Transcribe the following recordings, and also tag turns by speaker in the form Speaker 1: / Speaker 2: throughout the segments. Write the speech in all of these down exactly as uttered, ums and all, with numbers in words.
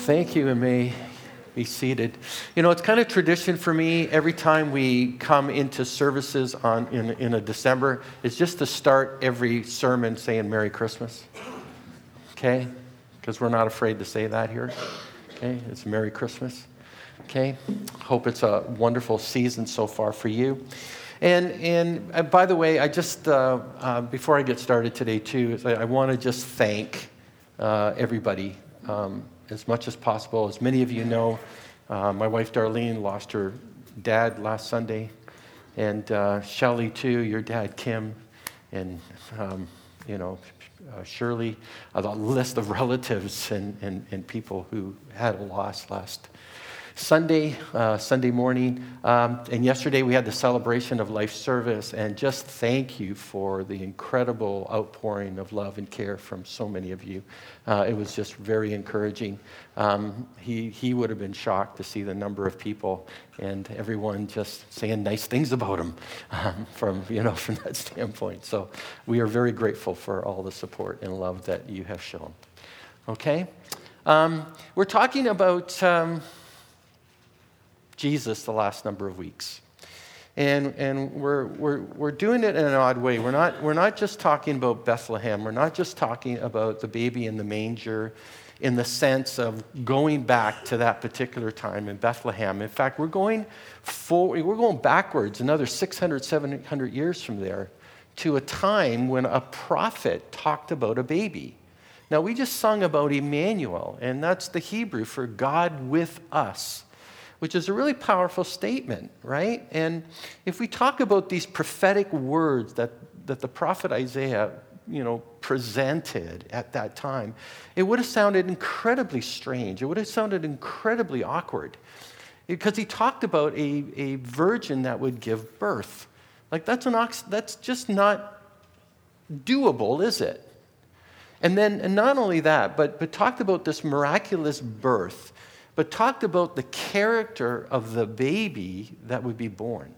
Speaker 1: Thank you, and may be seated. You know, it's kind of tradition for me every time we come into services on in, in a December, is just to start every sermon saying Merry Christmas. Okay? Because we're not afraid to say that here. Okay? It's Merry Christmas. Okay? Hope it's a wonderful season so far for you. And and uh, by the way, I just, uh, uh, before I get started today too, I, I want to just thank uh, everybody um, as much as possible. As many of you know, uh, my wife Darlene lost her dad last Sunday, and uh, Shelley too, your dad Kim, and um, you know, uh, Shirley, a list of relatives and, and, and people who had a loss last Sunday, uh, Sunday morning, um, and yesterday we had the celebration of life service, and just thank you for the incredible outpouring of love and care from so many of you. Uh, it was just very encouraging. Um, he he would have been shocked to see the number of people and everyone just saying nice things about him um, from you know from that standpoint. So we are very grateful for all the support and love that you have shown. Okay, um, we're talking about Um, Jesus the last number of weeks. And and we're we're we're doing it in an odd way. We're not we're not just talking about Bethlehem. We're not just talking about the baby in the manger in the sense of going back to that particular time in Bethlehem. In fact, we're going forward, we're going backwards another six hundred, seven hundred years from there to a time when a prophet talked about a baby. Now, we just sung about Emmanuel, and that's the Hebrew for God with us, which is a really powerful statement, right? And if we talk about these prophetic words that, that the prophet Isaiah, you know, presented at that time, it would have sounded incredibly strange. It would have sounded incredibly awkward because he talked about a, a virgin that would give birth. Like that's an ox, that's just not doable, is it? And then, and not only that, but, but talked about this miraculous birth, but talked about the character of the baby that would be born.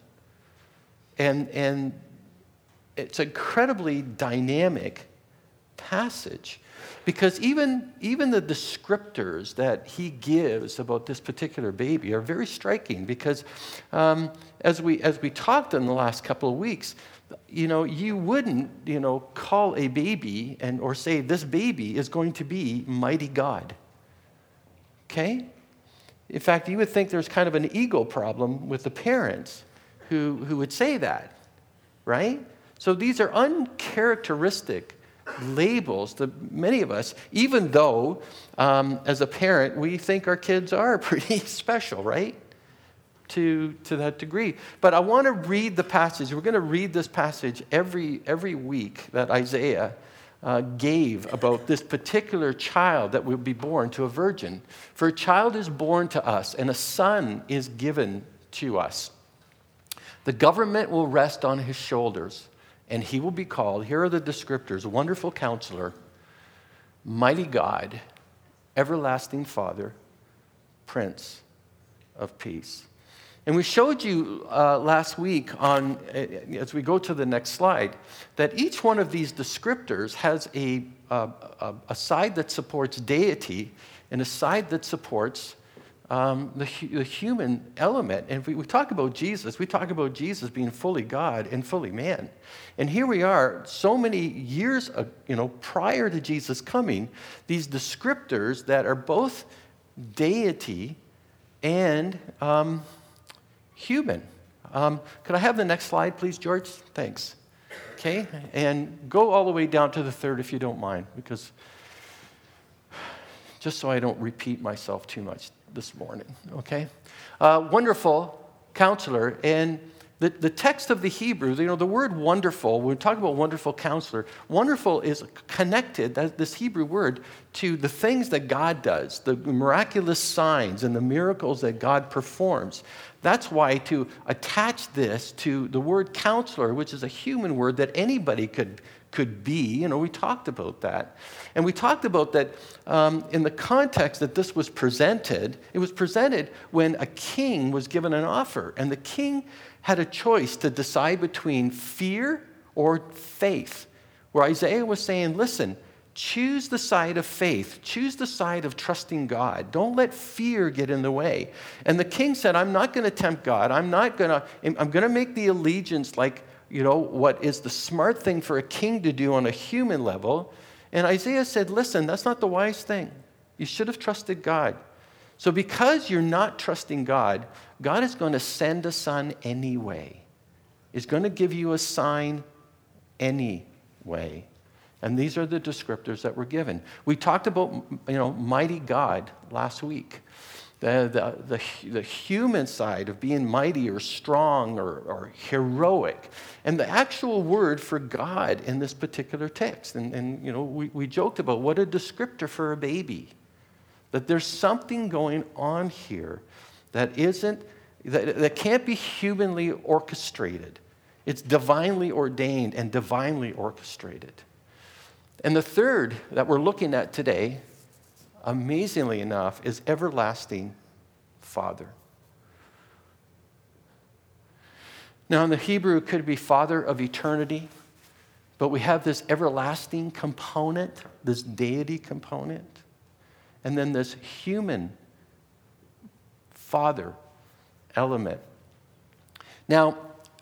Speaker 1: And, and it's an incredibly dynamic passage because even, even the descriptors that he gives about this particular baby are very striking because um, as we as we talked in the last couple of weeks, you know, you wouldn't, you know, call a baby and or say this baby is going to be mighty God. Okay? In fact, you would think there's kind of an ego problem with the parents who, who would say that, right? So these are uncharacteristic labels to many of us, even though um, as a parent, we think our kids are pretty special, right? To, to that degree. But I want to read the passage. We're going to read this passage every, every week that Isaiah Uh, gave about this particular child that will be born to a virgin. For a child is born to us, and a son is given to us. The government will rest on his shoulders, and he will be called, here are the descriptors, Wonderful Counselor, Mighty God, Everlasting Father, Prince of Peace. And we showed you uh, last week on, as we go to the next slide, that each one of these descriptors has a, a, a side that supports deity and a side that supports um, the, the human element. And if we, we talk about Jesus, we talk about Jesus being fully God and fully man. And here we are, so many years uh, you know, prior to Jesus coming, these descriptors that are both deity and Um, human. Um, could I have the next slide, please, George? Thanks. Okay, and go all the way down to the third if you don't mind, because just so I don't repeat myself too much this morning, okay? Uh, wonderful Counselor, and the, the text of the Hebrew, you know, the word wonderful, when we talk about Wonderful Counselor, wonderful is connected, that, this Hebrew word, to the things that God does, the miraculous signs and the miracles that God performs. That's why to attach this to the word counselor, which is a human word that anybody could, could be, you know, we talked about that. And we talked about that um, in the context that this was presented, it was presented when a king was given an offer. And the king had a choice to decide between fear or faith, where Isaiah was saying, listen, Choose the side of faith. Choose the side of trusting God. Don't let fear get in the way. And the king said, I'm not going to tempt God. I'm not going to, I'm going to make the allegiance like, you know, what is the smart thing for a king to do on a human level. And Isaiah said, listen, that's not the wise thing. You should have trusted God. So because you're not trusting God, God is going to send a son anyway. He's going to give you a sign anyway. And these are the descriptors that were given. We talked about, you know, mighty God last week. The, the, the, the human side of being mighty or strong or, or heroic. And the actual word for God in this particular text. And, and you know, we, we joked about what a descriptor for a baby. That there's something going on here that isn't, that, that can't be humanly orchestrated. It's divinely ordained and divinely orchestrated. And the third that we're looking at today, amazingly enough, is everlasting Father. Now, in the Hebrew, it could be Father of eternity, but we have this everlasting component, this deity component, and then this human Father element. Now,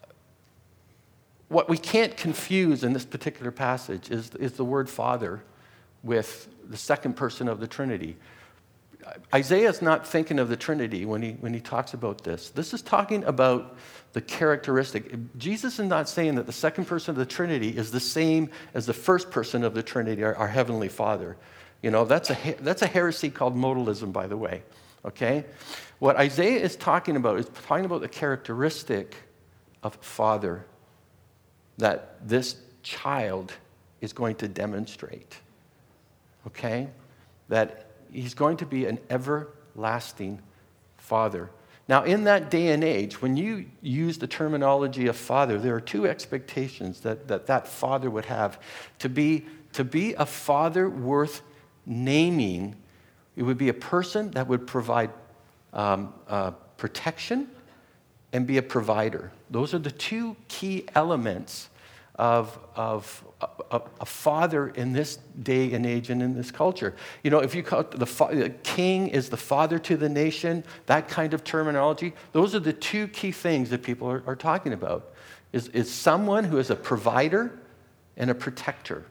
Speaker 1: what we can't confuse in this particular passage is, is the word Father with the second person of the Trinity. Isaiah is not thinking of the Trinity when he, when he talks about this. This is talking about the characteristic. Jesus is not saying that the second person of the Trinity is the same as the first person of the Trinity, our, our Heavenly Father. You know, that's a, that's a heresy called modalism, by the way. Okay? What Isaiah is talking about is talking about the characteristic of Father that this child is going to demonstrate, okay? That he's going to be an everlasting Father. Now, in that day and age, when you use the terminology of Father, there are two expectations that that, that Father would have. To be, to be a Father worth naming, it would be a person that would provide um, uh, protection and be a provider. Those are the two key elements of, of a, a father in this day and age and in this culture. You know, if you call it the, the king is the father to the nation, that kind of terminology, those are the two key things that people are, are talking about. Is, is someone who is a provider and a protector.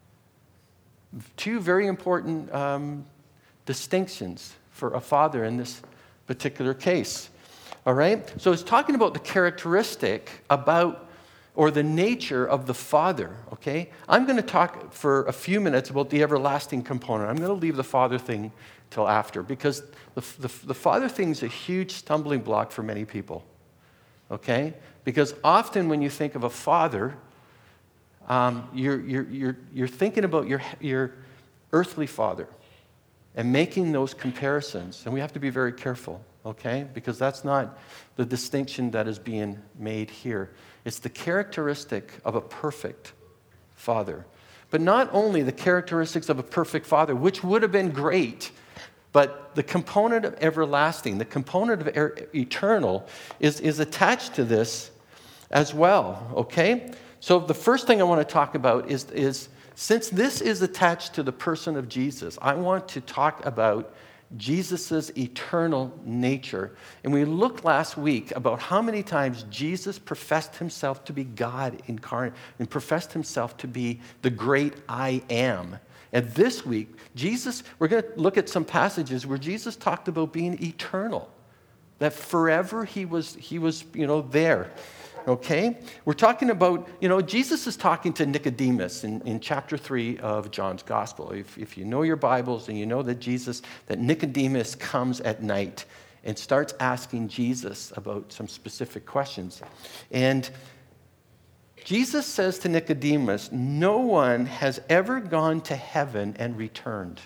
Speaker 1: Two very important um, distinctions for a father in this particular case. All right? So it's talking about the characteristic about, or the nature of the Father, okay? I'm going to talk for a few minutes about the everlasting component. I'm going to leave the Father thing till after, because the, the, the Father thing is a huge stumbling block for many people, okay? Because often when you think of a father, um, you're, you're, you're, you're thinking about your, your earthly father and making those comparisons. And we have to be very careful, okay? Because that's not the distinction that is being made here. It's the characteristic of a perfect father. But not only the characteristics of a perfect father, which would have been great, but the component of everlasting, the component of er- eternal is, is attached to this as well, okay? So the first thing I want to talk about is, is since this is attached to the person of Jesus, I want to talk about Jesus' eternal nature. And we looked last week about how many times Jesus professed himself to be God incarnate and professed himself to be the great I am. And this week, Jesus, we're going to look at some passages where Jesus talked about being eternal, that forever he was, he was, you know, there. Okay? We're talking about, you know, Jesus is talking to Nicodemus in, in chapter three of John's Gospel. If, if you know your Bibles and you know that Jesus, that Nicodemus comes at night and starts asking Jesus about some specific questions. And Jesus says to Nicodemus, no one has ever gone to heaven and returned.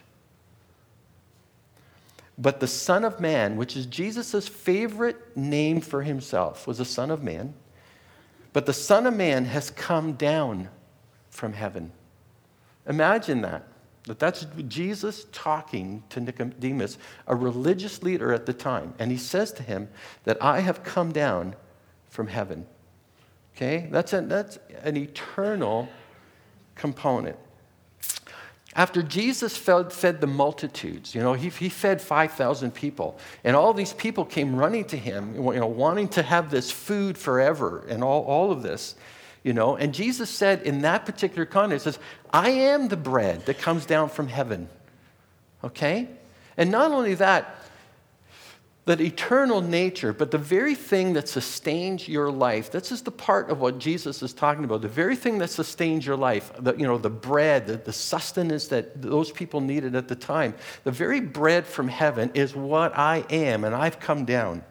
Speaker 1: But the Son of Man, which is Jesus' favorite name for himself, was the Son of Man. But the Son of Man has come down from heaven. Imagine that. That that's Jesus talking to Nicodemus, a religious leader at the time. And he says to him that I have come down from heaven. Okay? That's, a, that's an eternal component. After Jesus fed, fed the multitudes, you know, he, he fed five thousand people, and all these people came running to him, you know, wanting to have this food forever and all, all of this, you know. And Jesus said in that particular context, says, I am the bread that comes down from heaven, okay? And not only that, that eternal nature, but the very thing that sustains your life, this is the part of what Jesus is talking about, the very thing that sustains your life, the, you know, the bread, the, the sustenance that those people needed at the time, the very bread from heaven is what I am, and I've come down.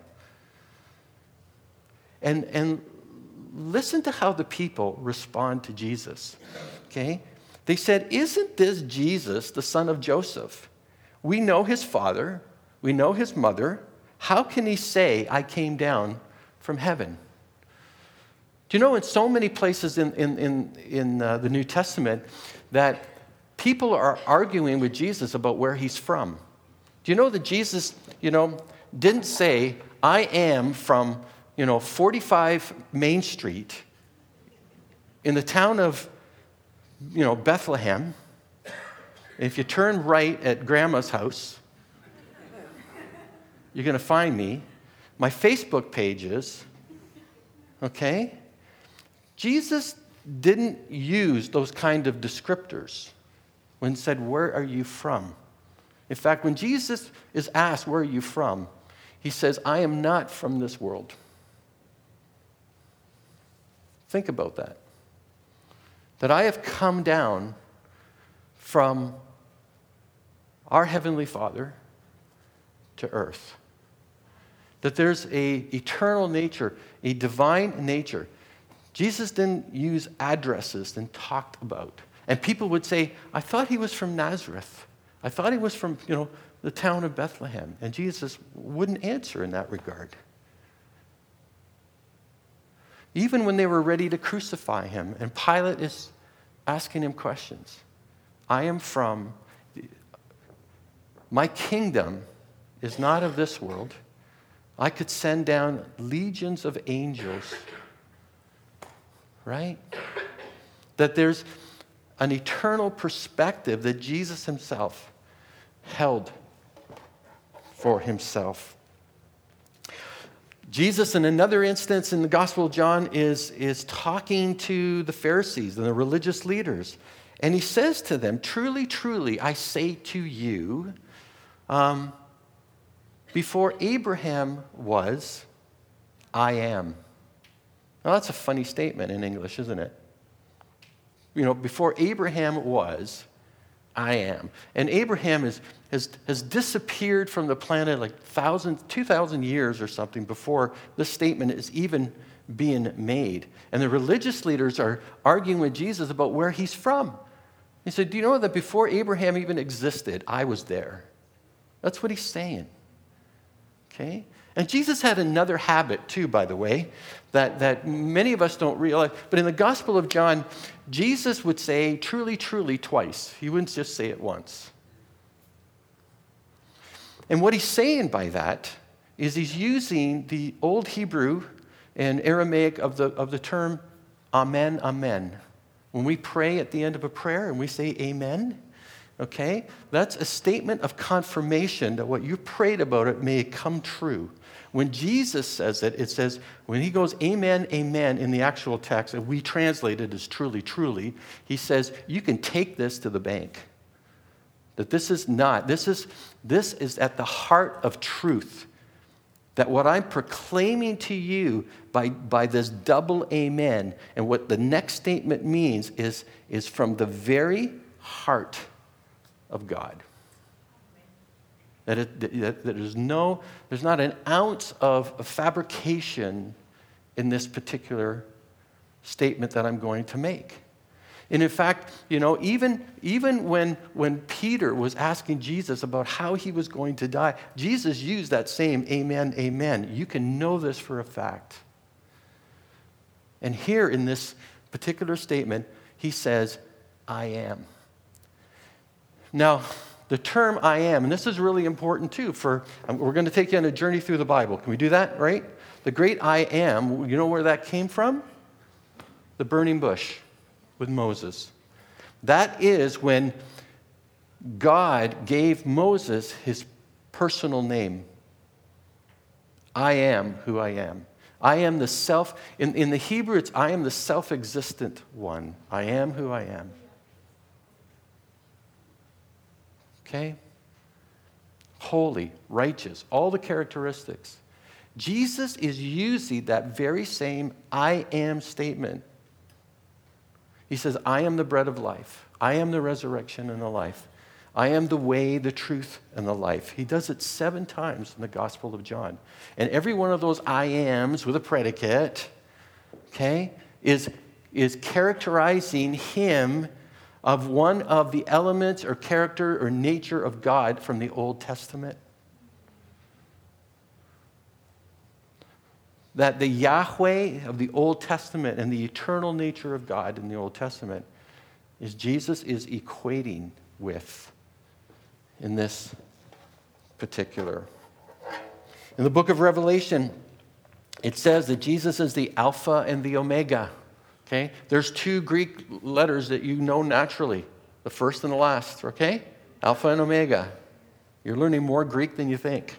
Speaker 1: And, and listen to how the people respond to Jesus, okay? They said, isn't this Jesus, the son of Joseph? We know his father, we know his mother. How can he say, I came down from heaven? Do you know in so many places in, in, in, in uh, the New Testament that people are arguing with Jesus about where he's from? Do you know that Jesus, you know, didn't say, I am from, you know, forty-five Main Street in the town of, you know, Bethlehem. If you turn right at Grandma's house, you're going to find me. My Facebook pages, okay? Jesus didn't use those kind of descriptors when he said, where are you from? In fact, when Jesus is asked, where are you from? He says, I am not from this world. Think about that. That I have come down from our Heavenly Father to earth. That there's a eternal nature, a divine nature. Jesus didn't use addresses and talked about. And people would say, I thought he was from Nazareth. I thought he was from, you know, the town of Bethlehem. And Jesus wouldn't answer in that regard. Even when they were ready to crucify him, and Pilate is asking him questions. I am from, my kingdom is not of this world. I could send down legions of angels, right? That there's an eternal perspective that Jesus himself held for himself. Jesus, in another instance in the Gospel of John, is, is talking to the Pharisees and the religious leaders. And he says to them, truly, truly, I say to you, um, before Abraham was, I am. Now, that's a funny statement in English, isn't it? You know, before Abraham was, I am. And Abraham is, has, has disappeared from the planet like thousand, two thousand years or something before this statement is even being made. And the religious leaders are arguing with Jesus about where he's from. He said, do you know that before Abraham even existed, I was there? That's what he's saying. Okay? And Jesus had another habit too, by the way, that, that many of us don't realize. But in the Gospel of John, Jesus would say truly, truly twice. He wouldn't just say it once. And what he's saying by that is he's using the old Hebrew and Aramaic of the, of the term amen, amen. When we pray at the end of a prayer and we say amen, okay, that's a statement of confirmation that what you prayed about it may come true. When Jesus says it, it says, when he goes amen, amen in the actual text, and we translate it as truly, truly, he says, you can take this to the bank. That this is not, this is, this is at the heart of truth. That what I'm proclaiming to you by, by this double amen, and what the next statement means is, is from the very heart of God. That, it, that, that there's no, there's not an ounce of fabrication in this particular statement that I'm going to make. And in fact, you know, even, even when, when Peter was asking Jesus about how he was going to die, Jesus used that same amen, amen. You can know this for a fact. And here in this particular statement, he says, I am. Now, the term I am, and this is really important too, for um, we're going to take you on a journey through the Bible. Can we do that, right? The great I am, you know where that came from? The burning bush with Moses. That is when God gave Moses his personal name. I am who I am. I am the self, in, in the Hebrew, it's I am the self-existent one. I am who I am. Okay? Holy, righteous, all the characteristics. Jesus is using that very same I am statement. He says, I am the bread of life. I am the resurrection and the life. I am the way, the truth, and the life. He does it seven times in the Gospel of John. And every one of those I ams with a predicate, okay, is, is characterizing him of one of the elements or character or nature of God from the Old Testament. That the Yahweh of the Old Testament and the eternal nature of God in the Old Testament is Jesus is equating with in this particular. In the book of Revelation, it says that Jesus is the Alpha and the Omega. Okay? There's two Greek letters that you know naturally, the first and the last, okay? Alpha and Omega. You're learning more Greek than you think.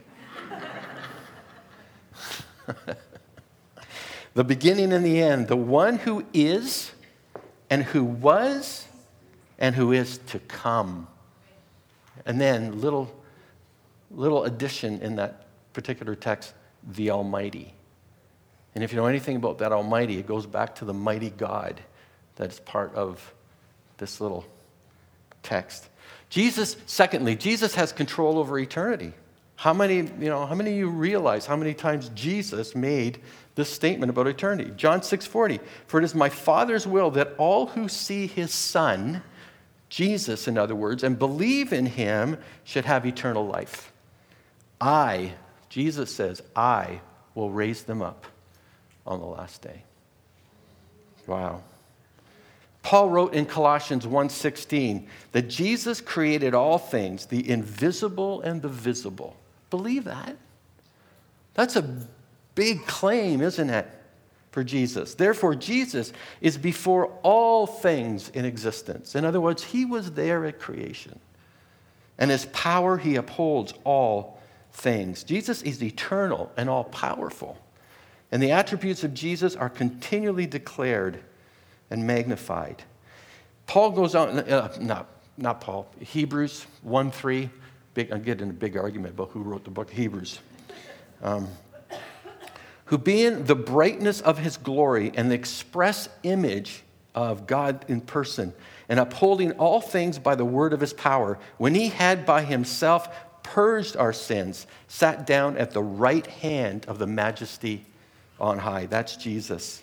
Speaker 1: The beginning and the end, the one who is and who was and who is to come. And then little, little addition in that particular text, the Almighty. And if you know anything about that Almighty, it goes back to the mighty God that's part of this little text. Jesus, secondly, Jesus has control over eternity. How many, you know, how many of you realize how many times Jesus made this statement about eternity? John six forty, for it is my Father's will that all who see his Son, Jesus in other words, and believe in him should have eternal life. I, Jesus says, I will raise them up on the last day. Wow. Paul wrote in Colossians one sixteen that Jesus created all things, the invisible and the visible. Believe that? That's a big claim, isn't it, for Jesus? Therefore, Jesus is before all things in existence. In other words, he was there at creation. And his power, he upholds all things. Jesus is eternal and all-powerful. And the attributes of Jesus are continually declared and magnified. Paul goes on, uh, not, not Paul, Hebrews one three. Big, I'm getting a big argument about who wrote the book of Hebrews. Um, who being the brightness of his glory and the express image of God in person, and upholding all things by the word of his power, when he had by himself purged our sins, sat down at the right hand of the majesty on high. That's Jesus.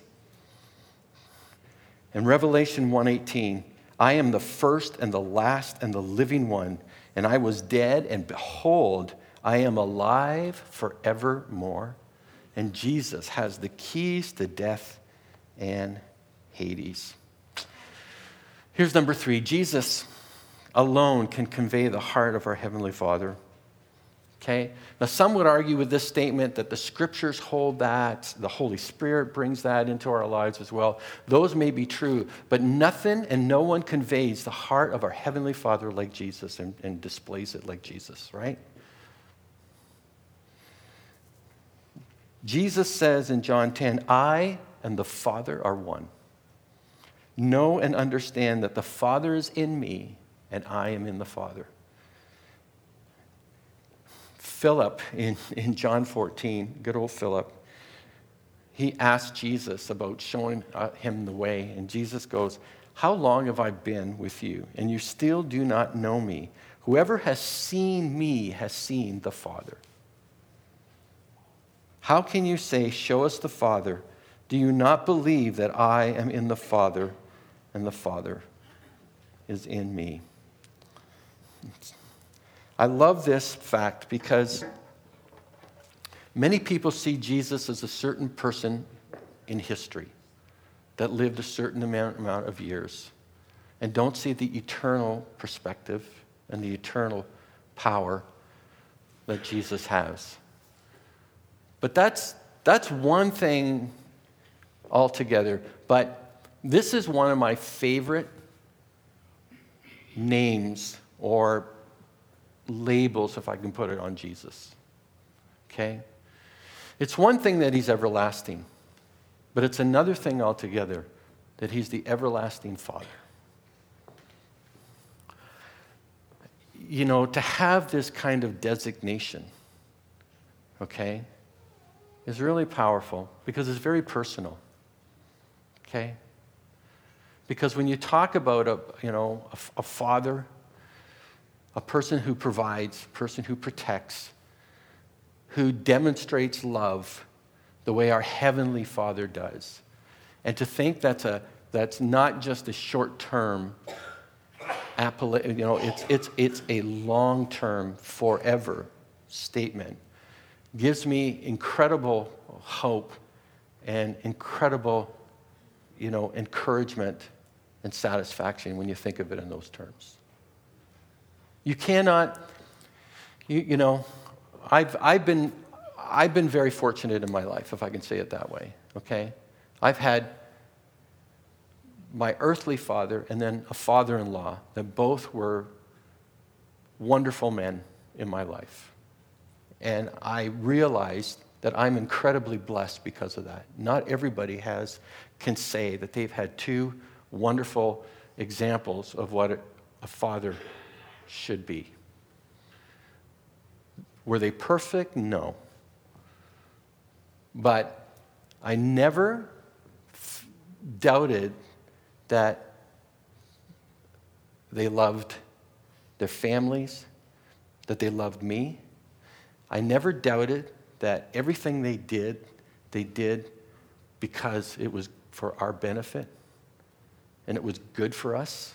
Speaker 1: In Revelation one eighteen, I am the first and the last and the living one, and I was dead, and behold, I am alive forevermore. And Jesus has the keys to death and Hades. Here's number three. Jesus alone can convey the heart of our Heavenly Father. Okay? Now, some would argue with this statement that the Scriptures hold that, the Holy Spirit brings that into our lives as well. Those may be true, but nothing and no one conveys the heart of our Heavenly Father like Jesus and, and displays it like Jesus, right? Jesus says in John ten, I and the Father are one. Know and understand that the Father is in me and I am in the Father. Philip in, in John fourteen, good old Philip, he asked Jesus about showing uh, him the way. And Jesus goes, how long have I been with you? And you still do not know me. Whoever has seen me has seen the Father. How can you say, show us the Father? Do you not believe that I am in the Father and the Father is in me? I love this fact because many people see Jesus as a certain person in history that lived a certain amount, amount of years and don't see the eternal perspective and the eternal power that Jesus has. But that's, that's one thing altogether. But this is one of my favorite names or labels, if I can put it on Jesus. Okay? It's one thing that he's everlasting, but it's another thing altogether that he's the everlasting Father. You know, to have this kind of designation, okay, is really powerful because it's very personal, okay? Because when you talk about a, you know, a, a father, a person who provides, a person who protects, who demonstrates love the way our Heavenly Father does, and to think that's a that's not just a short-term, you know, it's it's it's a long-term, forever statement, gives me incredible hope and incredible, you know, encouragement and satisfaction when you think of it in those terms. You cannot, you, you know, I've I've been I've been very fortunate in my life, if I can say it that way. Okay, I've had my earthly father and then a father-in-law that both were wonderful men in my life. And I realized that I'm incredibly blessed because of that. Not everybody has can say that they've had two wonderful examples of what a father should be. Were they perfect? No. But I never f- doubted that they loved their families, that they loved me. I never doubted that everything they did, they did because it was for our benefit and it was good for us.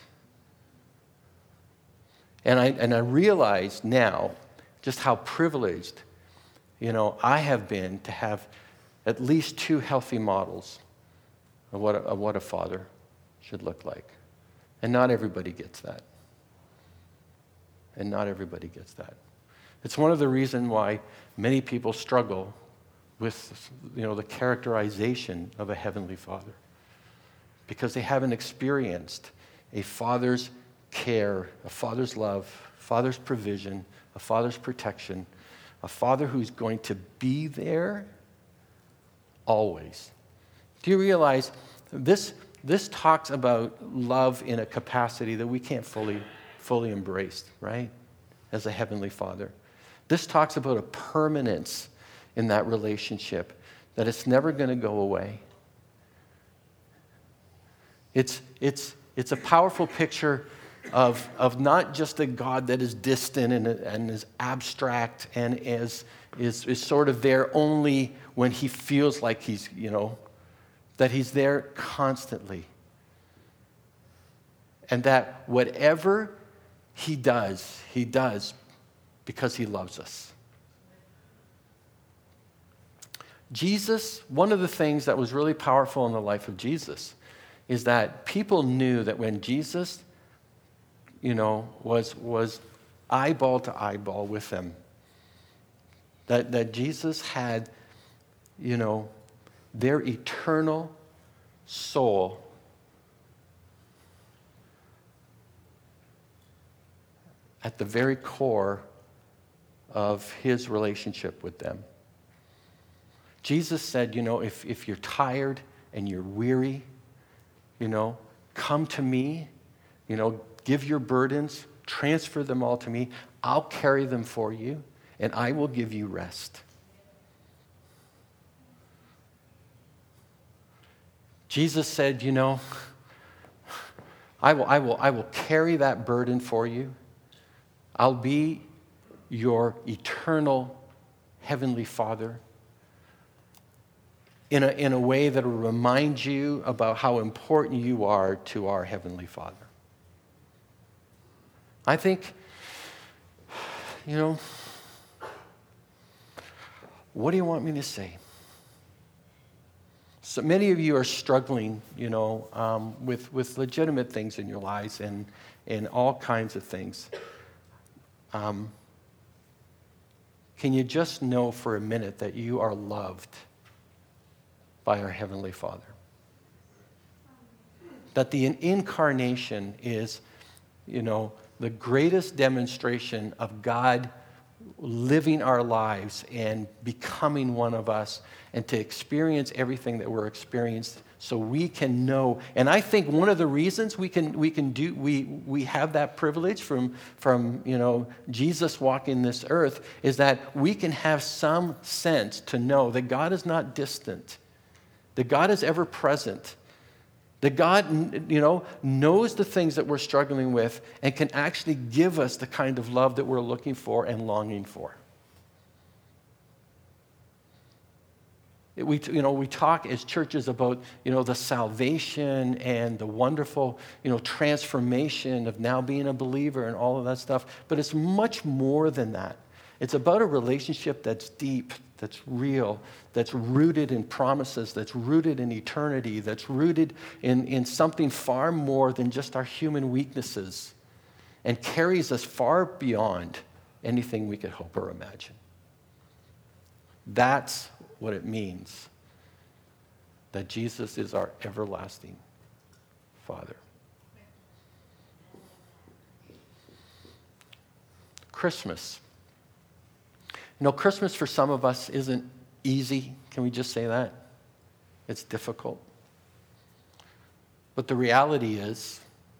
Speaker 1: And I and I realize now just how privileged, you know, I have been to have at least two healthy models of what a, of what a father should look like. And not everybody gets that. And not everybody gets that. It's one of the reasons why many people struggle with, you know, the characterization of a heavenly father. Because they haven't experienced a father's care, a father's love, father's provision, a father's protection, a father who's going to be there always. Do you realize this this talks about love in a capacity that we can't fully fully embrace, right? As a heavenly father. This talks about a permanence in that relationship, that it's never going to go away. It's it's it's a powerful picture of of not just a God that is distant and, and is abstract and is is is sort of there only when he feels like he's, you know, that he's there constantly. And that whatever he does, he does because he loves us. Jesus, one of the things that was really powerful in the life of Jesus is that people knew that when Jesus, you know, was was eyeball to eyeball with them, that, that Jesus had, you know, their eternal soul at the very core of his relationship with them. Jesus said, you know, if, if you're tired and you're weary, you know, come to me, you know, give your burdens, transfer them all to me. I'll carry them for you, and I will give you rest. Jesus said, you know, I will, I will, I will carry that burden for you. I'll be your eternal heavenly Father in a, in a way that will remind you about how important you are to our Heavenly Father. I think, you know, what do you want me to say? So many of you are struggling, you know, um, with, with legitimate things in your lives and, and all kinds of things. Um, can you just know for a minute that you are loved by our Heavenly Father? That the incarnation is, you know, the greatest demonstration of God living our lives and becoming one of us, and to experience everything that we're experiencing, so we can know. And I think one of the reasons we can we can do we we have that privilege from from you know Jesus walking this earth is that we can have some sense to know that God is not distant, that God is ever present, that God, you know, knows the things that we're struggling with and can actually give us the kind of love that we're looking for and longing for. We, you know, we talk as churches about, you know, the salvation and the wonderful, you know, transformation of now being a believer and all of that stuff. But it's much more than that. It's about a relationship that's deep, that's real, that's rooted in promises, that's rooted in eternity, that's rooted in, in something far more than just our human weaknesses, and carries us far beyond anything we could hope or imagine. That's what it means that Jesus is our everlasting Father. Christmas. You know, Christmas for some of us isn't easy. Can we just say that? It's difficult. But the reality is,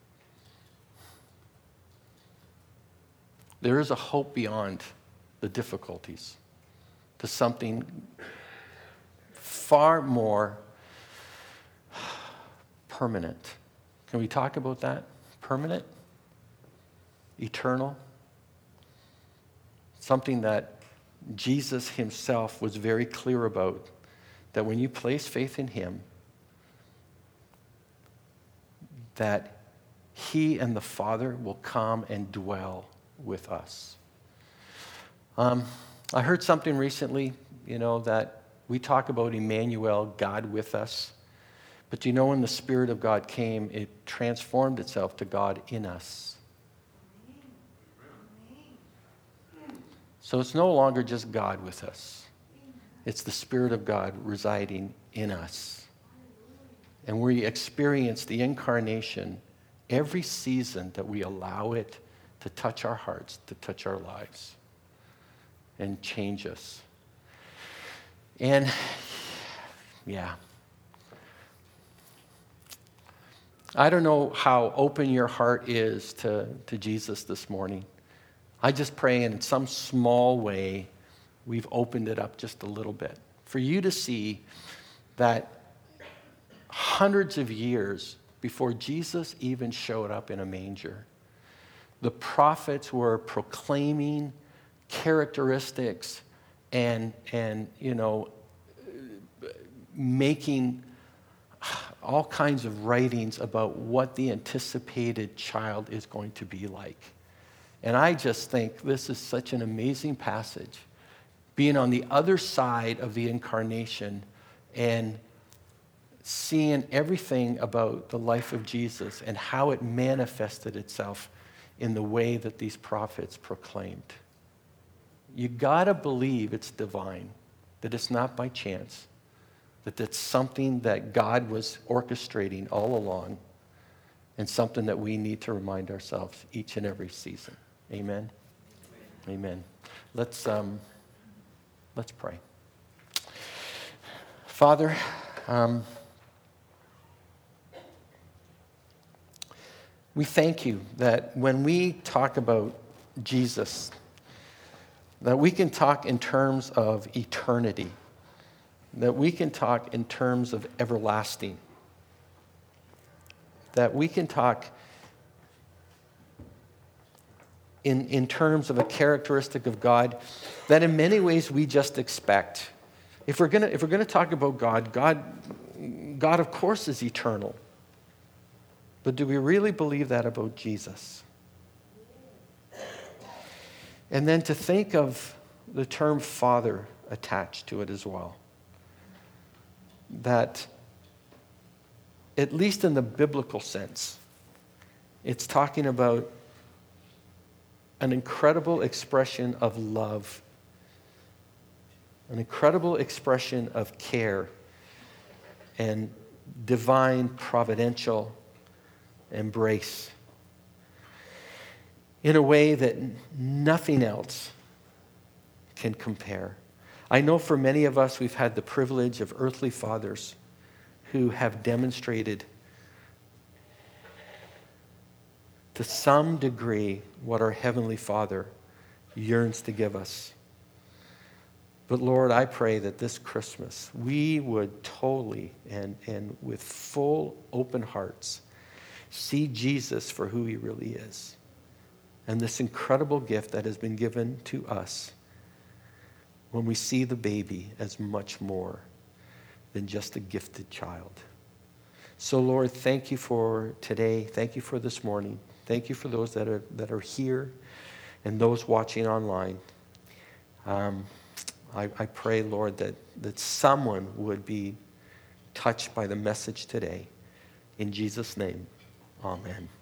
Speaker 1: there is a hope beyond the difficulties, to something far more permanent. Can we talk about that? Permanent? Eternal? Something that Jesus himself was very clear about, that when you place faith in him, that he and the Father will come and dwell with us. Um, I heard something recently, you know, that we talk about Emmanuel, God with us. But you know, when the Spirit of God came, it transformed itself to God in us. So it's no longer just God with us. It's the Spirit of God residing in us. And we experience the incarnation every season that we allow it to touch our hearts, to touch our lives, and change us. And, yeah. I don't know how open your heart is to, to Jesus this morning. I just pray in some small way we've opened it up just a little bit for you to see that hundreds of years before Jesus even showed up in a manger, the prophets were proclaiming characteristics and, and you know, making all kinds of writings about what the anticipated child is going to be like. And I just think this is such an amazing passage, being on the other side of the incarnation and seeing everything about the life of Jesus and how it manifested itself in the way that these prophets proclaimed. You gotta believe it's divine, that it's not by chance, that it's something that God was orchestrating all along, and something that we need to remind ourselves each and every season. Amen? Amen. Amen. Let's, um, let's pray. Father, um, we thank you that when we talk about Jesus, that we can talk in terms of eternity, that we can talk in terms of everlasting, that we can talk in, in terms of a characteristic of God that in many ways we just expect. If we're gonna, if we're gonna talk about God, God, God of course is eternal. But do we really believe that about Jesus? And then to think of the term Father attached to it as well. That, at least in the biblical sense, it's talking about an incredible expression of love, an incredible expression of care and divine providential embrace. in a way that nothing else can compare. I know for many of us, we've had the privilege of earthly fathers who have demonstrated to some degree what our Heavenly Father yearns to give us. But Lord, I pray that this Christmas we would totally and, and with full open hearts see Jesus for who he really is. And this incredible gift that has been given to us when we see the baby as much more than just a gifted child. So Lord, thank you for today. Thank you for this morning. Thank you for those that are that are here and those watching online. Um, I, I pray, Lord, that, that someone would be touched by the message today. In Jesus' name, amen.